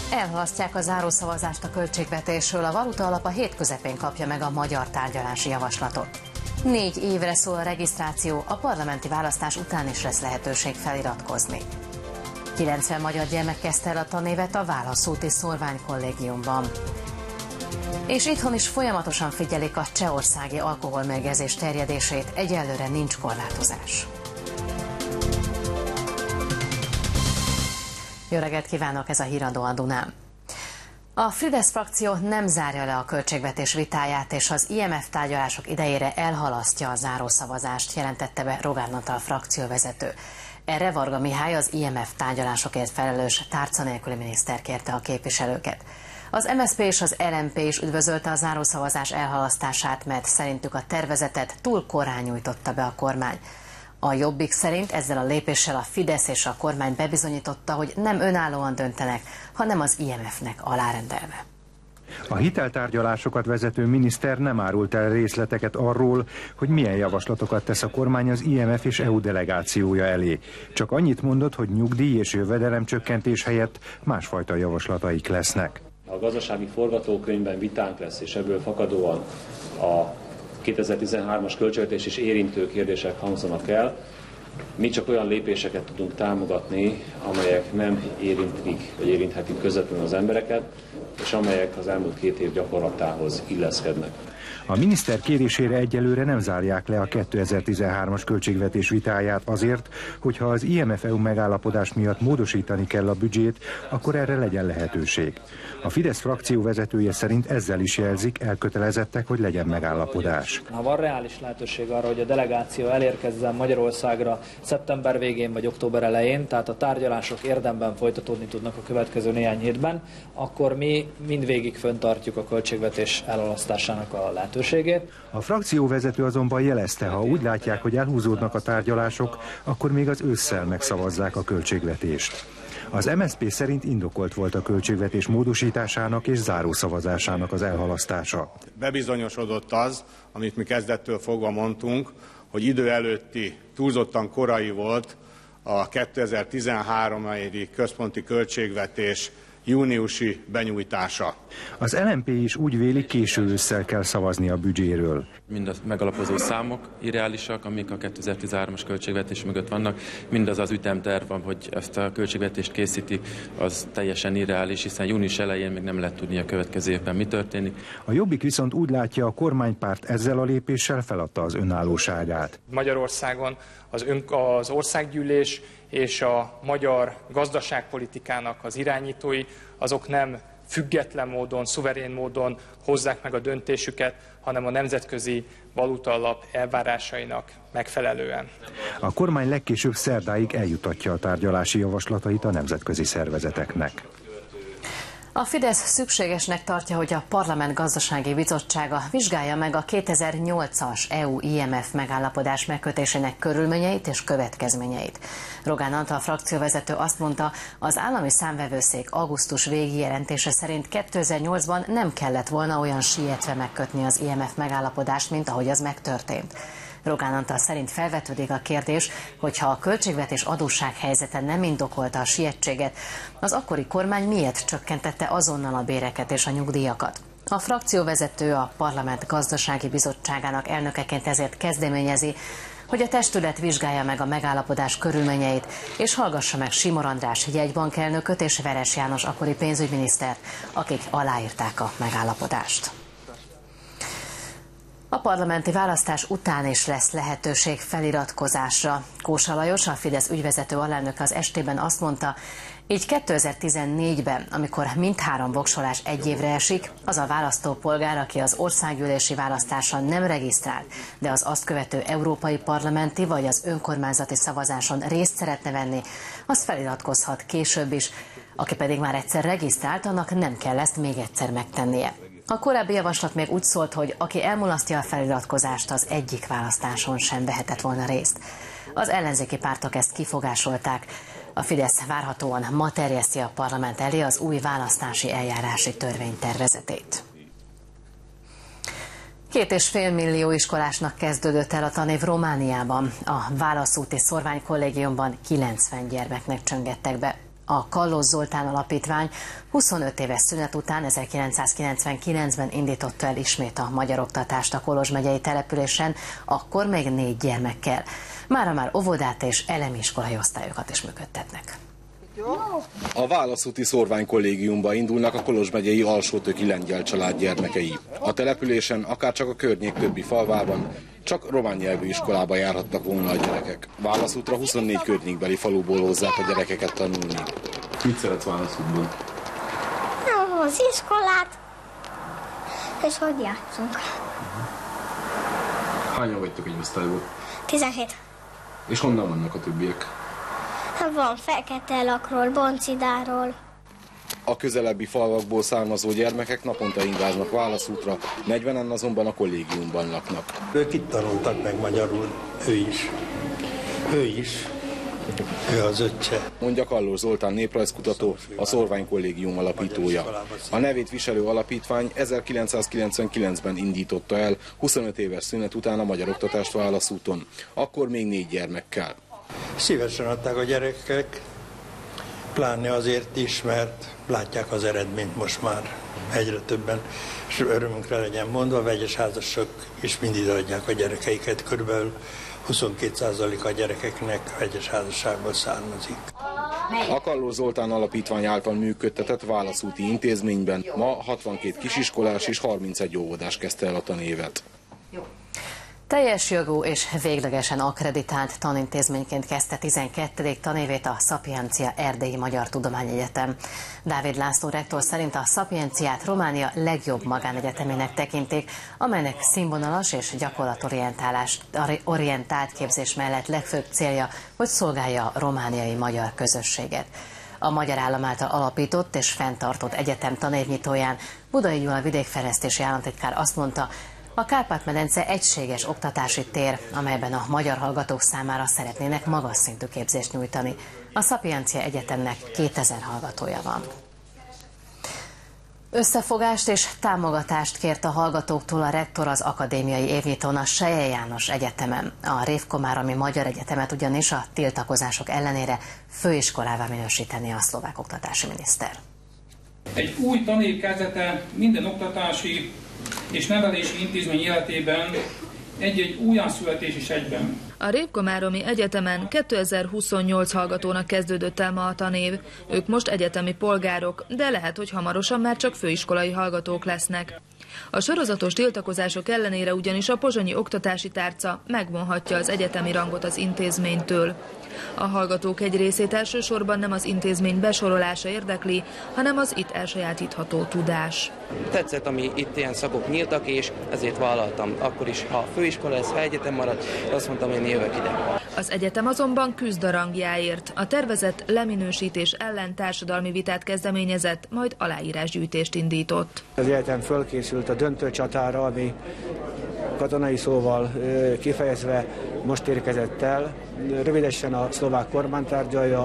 Elhalasztják a zárószavazást a költségvetésről, a Valutaalap a hét közepén kapja meg a magyar tárgyalási javaslatot. 4 évre szól a regisztráció, a parlamenti választás után is lesz lehetőség feliratkozni. 90 magyar gyermek kezdte el a tanévet a Válaszúti Szorványkollégiumban. És itthon is folyamatosan figyelik a csehországi alkoholmérgezés terjedését, egyelőre nincs korlátozás. Jó reggelt kívánok, ez a Híradó a Dunán. A Fidesz frakció nem zárja le a költségvetés vitáját, és az IMF tárgyalások idejére elhalasztja a zárószavazást, jelentette be Rogán Antal frakcióvezető. Erre Varga Mihály, az IMF tárgyalásokért felelős tárca nélküli miniszter kérte a képviselőket. Az MSZP és az LMP is üdvözölte a zárószavazás elhalasztását, mert szerintük a tervezetet túl korán nyújtotta be a kormány. A Jobbik szerint ezzel a lépéssel a Fidesz és a kormány bebizonyította, hogy nem önállóan döntenek, hanem az IMF-nek alárendelve. A hiteltárgyalásokat vezető miniszter nem árult el részleteket arról, hogy milyen javaslatokat tesz a kormány az IMF és EU delegációja elé. Csak annyit mondott, hogy nyugdíj és jövedelemcsökkentés helyett másfajta javaslataik lesznek. A gazdasági forgatókönyvben vitánk lesz, és ebből fakadóan a 2013-as költségvetés is érintő kérdések hangzanak el. Mi csak olyan lépéseket tudunk támogatni, amelyek nem érintik, vagy érinthetik közvetlenül az embereket, és amelyek az elmúlt 2 év gyakorlatához illeszkednek. A miniszter kérésére egyelőre nem zárják le a 2013-as költségvetés vitáját azért, hogyha az IMF-EU megállapodás miatt módosítani kell a büdzsét, akkor erre legyen lehetőség. A Fidesz frakció vezetője szerint ezzel is jelzik, elkötelezettek, hogy legyen megállapodás. Ha van reális lehetőség arra, hogy a delegáció elérkezzen Magyarországra szeptember végén vagy október elején, tehát a tárgyalások érdemben folytatódni tudnak a következő néhány hétben, akkor mi mindvégig fenntartjuk a költségvetés elhalasztásának a lehetőségét. A frakcióvezető azonban jelezte, ha úgy látják, hogy elhúzódnak a tárgyalások, akkor még az ősszel megszavazzák a költségvetést. Az MSZP szerint indokolt volt a költségvetés módosításának és zárószavazásának az elhalasztása. Bebizonyosodott az, amit mi kezdettől fogva mondtunk, hogy idő előtti, túlzottan korai volt a 2013-i központi költségvetés júniusi benyújtása. Az LMP is úgy véli, késő ősszel kell szavazni a büdzséről. Mind a megalapozó számok irreálisak, amik a 2013-as költségvetés mögött vannak, mindaz az ütemterv, hogy ezt a költségvetést készíti, az teljesen irreális, hiszen június elején még nem lehet tudni a következő évben mi történik. A Jobbik viszont úgy látja, a kormánypárt ezzel a lépéssel feladta az önállóságát. Magyarországon az országgyűlés és a magyar gazdaságpolitikának az irányítói, azok nem független módon, szuverén módon hozzák meg a döntésüket, hanem a Nemzetközi Valutaalap elvárásainak megfelelően. A kormány legkésőbb szerdáig eljutatja a tárgyalási javaslatait a nemzetközi szervezeteknek. A Fidesz szükségesnek tartja, hogy a Parlament Gazdasági Bizottsága vizsgálja meg a 2008-as EU-IMF megállapodás megkötésének körülményeit és következményeit. Rogán Antal frakcióvezető azt mondta, az állami számvevőszék augusztus végi jelentése szerint 2008-ban nem kellett volna olyan sietve megkötni az IMF megállapodást, mint ahogy az megtörtént. Rogán Antal szerint felvetődik a kérdés, hogy ha a költségvetés adóssághelyzete nem indokolta a sietséget, az akkori kormány miért csökkentette azonnal a béreket és a nyugdíjakat. A frakcióvezető a Parlament Gazdasági Bizottságának elnökeként ezért kezdeményezi, hogy a testület vizsgálja meg a megállapodás körülményeit, és hallgassa meg Simor András jegybankelnököt és Veres János akkori pénzügyminisztert, akik aláírták a megállapodást. A parlamenti választás után is lesz lehetőség feliratkozásra. Kósa Lajos, a Fidesz ügyvezető alelnöke az estében azt mondta, így 2014-ben, amikor mindhárom voksolás egy évre esik, az a választópolgár, aki az országgyűlési választáson nem regisztrált, de az azt követő európai parlamenti vagy az önkormányzati szavazáson részt szeretne venni, az feliratkozhat később is, aki pedig már egyszer regisztrált, annak nem kell ezt még egyszer megtennie. A korábbi javaslat még úgy szólt, hogy aki elmulasztja a feliratkozást, az egyik választáson sem vehetett volna részt. Az ellenzéki pártok ezt kifogásolták. A Fidesz várhatóan ma terjeszti a parlament elé az új választási eljárási törvénytervezetét. 2,5 millió iskolásnak kezdődött el a tanév Romániában. A Válaszúti Szorványkollégiumban 90 gyermeknek csöngettek be. A Kallós Zoltán Alapítvány 25 éves szünet után 1999-ben indította el ismét a magyar oktatást a Kolozs megyei településen, akkor még 4 gyermekkel. Mára már óvodát és elemi iskolai osztályokat is működtetnek. A Válaszúti Szorványkollégiumba indulnak a Kolozs megyei Alsótöki lengyel család gyermekei. A településen, akárcsak a környék többi falvában, csak román nyelvű iskolába járhattak volna a gyerekek. Válaszútra 24 környékbeli faluból hozzák a gyerekeket tanulni. Mit szeretsz Válaszútban? Az iskolát, és hogy játszunk. Hányan vagytok egy osztályból? 17. És honnan vannak a többiek? Van Fekete-Lakról, Boncidáról. A közelebbi falvakból származó gyermekek naponta ingáznak Válaszútra, 40-en azonban a kollégiumban laknak. Ők itt tanultak meg magyarul, ő is. Ő az öccse. Mondja Kallós Zoltán néprajzkutató, a Szorványkollégium alapítója. A nevét viselő alapítvány 1999-ben indította el 25 éves szünet után a magyar oktatást Válaszúton. Akkor még 4 gyermekkel. Szívesen adták a gyerekek, pláne azért is, mert látják az eredményt most már egyre többen, és örömünkre legyen mondva, a vegyes házasok is mindig adják a gyerekeiket, körülbelül 22% a gyerekeknek vegyes házasságból származik. A Kallós Zoltán Alapítvány által működtetett válaszúti intézményben ma 62 kisiskolás és 31 óvodás kezdte el a tanévet. Teljes jogú és véglegesen akkreditált tanintézményként kezdte 12. tanévét a Szapiencia Erdélyi Magyar Tudományegyetem. Dávid László rektor szerint a Szapienciát Románia legjobb magánegyetemének tekintik, amelynek színvonalas és gyakorlatorientált képzés mellett legfőbb célja, hogy szolgálja a romániai magyar közösséget. A magyar állam által alapított és fenntartott egyetem tanévnyitóján Budai Gyula vidékfejlesztési államtitkár azt mondta, a Kárpát-medence egységes oktatási tér, amelyben a magyar hallgatók számára szeretnének magas szintű képzést nyújtani. A Szapiencia Egyetemnek 2000 hallgatója van. Összefogást és támogatást kért a hallgatóktól a rektor az akadémiai évnyitón a Selye János Egyetemen. A Révkomáromi Magyar Egyetemet ugyanis a tiltakozások ellenére főiskolává minősíteni a szlovák oktatási miniszter. Egy új tanév kezdete minden oktatási és nevelési intézmény életében egy-egy újjászületés is egyben. A Révkomáromi Egyetemen 2028 hallgatónak kezdődött el ma a tanév. Ők most egyetemi polgárok, de lehet, hogy hamarosan már csak főiskolai hallgatók lesznek. A sorozatos tiltakozások ellenére ugyanis a pozsonyi oktatási tárca megvonhatja az egyetemi rangot az intézménytől. A hallgatók egy részét elsősorban nem az intézmény besorolása érdekli, hanem az itt elsajátítható tudás. Tetszett, ami itt ilyen szakok nyíltak, és ezért vállaltam. Akkor is, ha főiskola lesz, ha egyetem marad, azt mondtam, én jövök ide. Az egyetem azonban küzd a rangjáért. A tervezett leminősítés ellen társadalmi vitát kezdeményezett, majd aláírásgyűjtést indított. Az egyetem fölkészült a döntő csatára, ami katonai szóval kifejezve most érkezett el. Rövidesen a szlovák kormány tárgyalja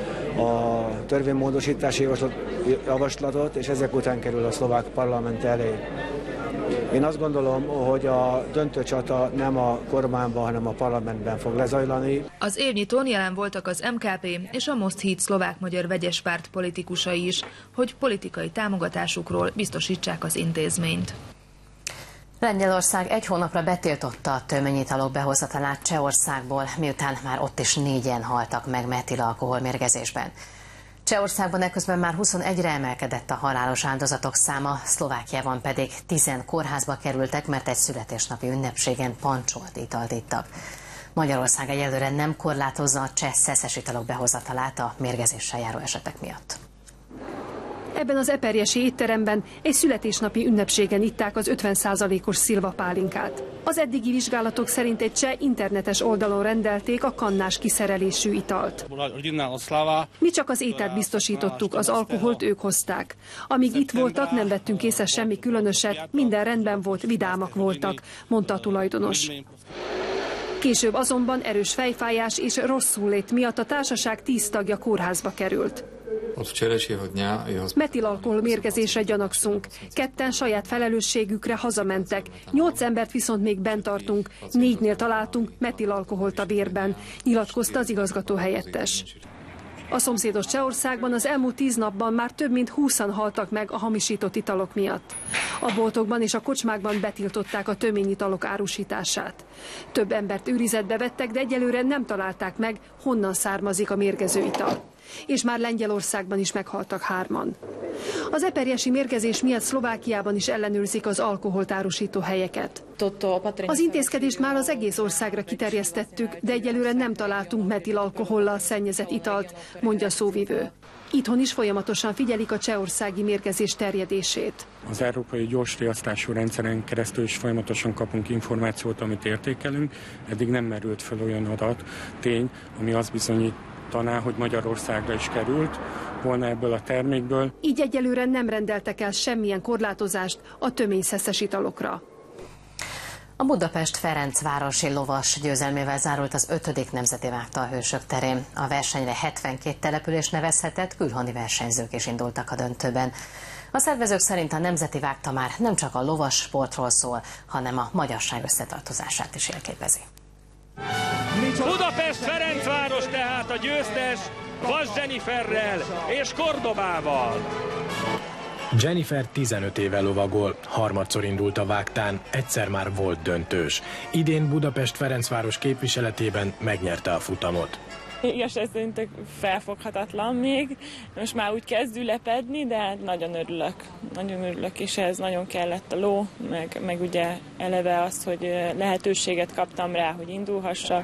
a törvénymódosítási javaslatot, és ezek után kerül a szlovák parlament elé. Én azt gondolom, hogy a döntő csata nem a kormányban, hanem a parlamentben fog lezajlani. Az évnyitón jelen voltak az MKP és a Most Híd szlovák-magyar vegyes párt politikusai is, hogy politikai támogatásukról biztosítsák az intézményt. Lengyelország egy hónapra betiltotta a töményi italok behozatalát Csehországból, miután már ott is 4-en haltak meg metilalkoholmérgezésben. Csehországban eközben már 21-re emelkedett a halálos áldozatok száma, Szlovákiában pedig 10 kórházba kerültek, mert egy születésnapi ünnepségen pancsolt italt ittak. Magyarország egyelőre nem korlátozza a cseh szeszes italok behozatalát a mérgezéssel járó esetek miatt. Ebben az eperjesi étteremben egy születésnapi ünnepségen itták az 50%-os szilvapálinkát. Az eddigi vizsgálatok szerint egy cseh internetes oldalon rendelték a kannás kiszerelésű italt. Mi csak az ételt biztosítottuk, az alkoholt ők hozták. Amíg itt voltak, nem vettünk észre semmi különöset, minden rendben volt, vidámak voltak, mondta a tulajdonos. Később azonban erős fejfájás és rosszul-lét miatt a társaság 10 tagja kórházba került. Metilalkohol mérgezésre gyanakszunk. 2 saját felelősségükre hazamentek. 8 embert viszont még bent tartunk. 4-nél találtunk metilalkoholt a vérben, nyilatkozta az igazgató helyettes. A szomszédos Csehországban az elmúlt 10 napban már több mint 20-an haltak meg a hamisított italok miatt. A boltokban és a kocsmákban betiltották a töményitalok árusítását. Több embert őrizetbe vettek, de egyelőre nem találták meg, honnan származik a mérgező ital. És már Lengyelországban is meghaltak 3-an. Az eperjesi mérgezés miatt Szlovákiában is ellenőrzik az alkoholt árusító helyeket. Az intézkedést már az egész országra kiterjesztettük, de egyelőre nem találtunk metilalkohollal szennyezett italt, mondja a szóvivő. Itthon is folyamatosan figyelik a csehországi mérgezés terjedését. Az európai gyorsriasztású rendszeren keresztül is folyamatosan kapunk információt, amit értékelünk. Eddig nem merült fel olyan adat, tény, ami azt bizonyítaná, hogy Magyarországra is került volna ebből a termékből. Így egyelőre nem rendeltek el semmilyen korlátozást a töményszeszes italokra. A Budapest Ferencvárosi lovas győzelmével zárult az 5. Nemzeti Vágta a Hősök terén. A versenyre 72 település nevezhetett, külhoni versenyzők is indultak a döntőben. A szervezők szerint a Nemzeti Vágta már nem csak a lovas sportról szól, hanem a magyarság összetartozását is jelképezi. Budapest Ferencváros tehát a győztes Vas Jenniferrel és Kordobával. Jennifer 15 éve lovagol, harmadszor indult a vágtán, egyszer már volt döntős. Idén Budapest Ferencváros képviseletében megnyerte a futamot. Igazság szerint felfoghatatlan még. Most már úgy kezd ülepedni, de nagyon örülök. Nagyon örülök, és ez nagyon kellett a ló, meg ugye eleve az, hogy lehetőséget kaptam rá, hogy indulhassak.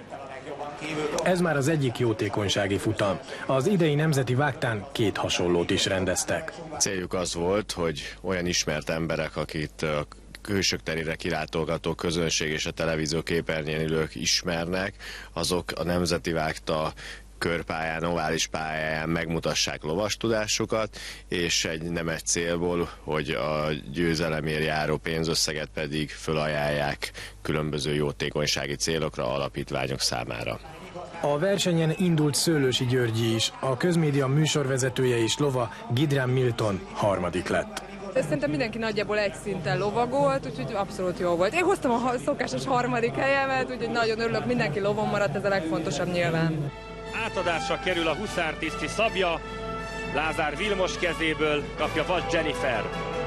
Ez már az egyik jótékonysági futam. Az idei nemzeti vágtán 2 hasonlót is rendeztek. Céljuk az volt, hogy olyan ismert emberek, akit a Hősök terére kilátogató közönség és a televízió képernyőn ülők ismernek, azok a Nemzeti Vágta körpályán, ovális pályáján megmutassák lovas tudásukat, és nem egy célból, hogy a győzelemért járó pénzösszeget pedig fölajánlják különböző jótékonysági célokra, alapítványok számára. A versenyen indult Szőlősi Györgyi is, a közmédia műsorvezetője és lova Gidrán Milton harmadik lett. Szerintem mindenki nagyjából egy szinten lovagolt, úgyhogy abszolút jó volt. Én hoztam a szokásos 3. helyemet, úgyhogy nagyon örülök, mindenki lovon maradt, ez a legfontosabb nyilván. Átadásra kerül a huszártiszti szabja, Lázár Vilmos kezéből kapja Vas Jennifer.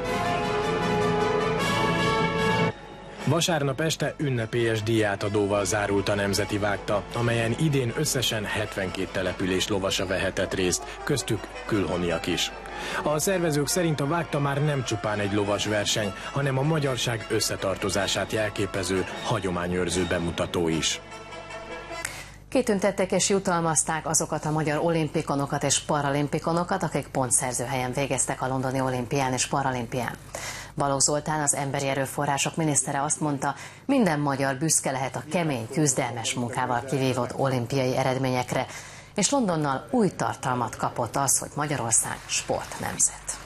Vasárnap este ünnepélyes díjátadóval zárult a Nemzeti Vágta, amelyen idén összesen 72 település lovasa vehetett részt, köztük külhoniak is. A szervezők szerint a vágta már nem csupán egy lovas verseny, hanem a magyarság összetartozását jelképező, hagyományőrző bemutató is. Kitüntették és jutalmazták azokat a magyar olimpikonokat és paralimpikonokat, akik pontszerző helyen végeztek a londoni olimpián és paralimpián. Balogh Zoltán, az emberi erőforrások minisztere azt mondta, minden magyar büszke lehet a kemény, küzdelmes munkával kivívott olimpiai eredményekre, és Londonnal új tartalmat kapott az, hogy Magyarország sportnemzet.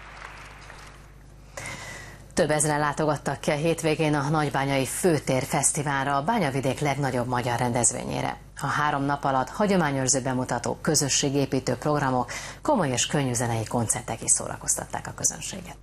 Több ezren látogattak ki a hétvégén a Nagybányai Főtér Fesztiválra, a Bányavidék legnagyobb magyar rendezvényére. A 3 nap alatt hagyományőrző bemutató, közösségépítő programok, komoly és könnyű zenei koncertek is szórakoztatták a közönséget.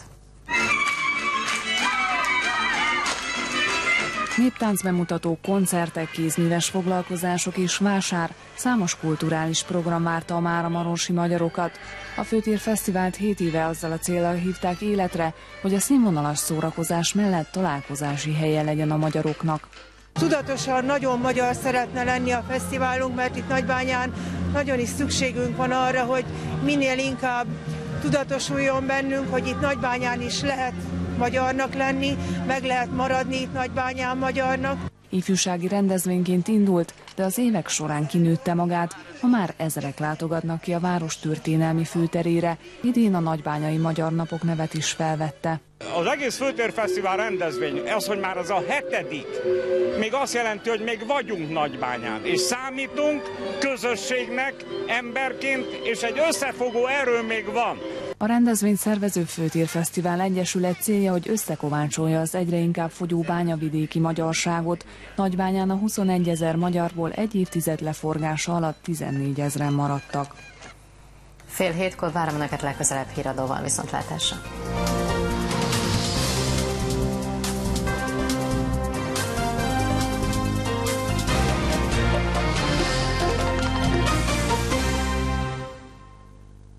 Néptáncbemutató, koncertek, kézműves foglalkozások és vásár, számos kulturális program várta a máramarosi magyarokat. A Főtér Fesztivált 7 éve azzal a céllal hívták életre, hogy a színvonalas szórakozás mellett találkozási helye legyen a magyaroknak. Tudatosan nagyon magyar szeretne lenni a fesztiválunk, mert itt Nagybányán nagyon is szükségünk van arra, hogy minél inkább tudatosuljon bennünk, hogy itt Nagybányán is lehet magyarnak lenni, meg lehet maradni itt Nagybányán magyarnak. Ifjúsági rendezvényként indult, de az évek során kinőtte magát, ma már ezrek látogatnak ki a város történelmi főterére. Idén a Nagybányai Magyar Napok nevet is felvette. Az egész Főtérfesztivál rendezvény, az, hogy már az a 7., még azt jelenti, hogy még vagyunk Nagybányán, és számítunk közösségnek, emberként, és egy összefogó erő még van. A rendezvény szervező Főtérfesztivál Egyesület célja, hogy összekovácsolja az egyre inkább fogyó bányavidéki magyarságot. Nagybányán a 21 000 magyarból egy évtized leforgása alatt 14 000-en maradtak. 6:30 várom Önöket legközelebb híradóval, viszontlátásra!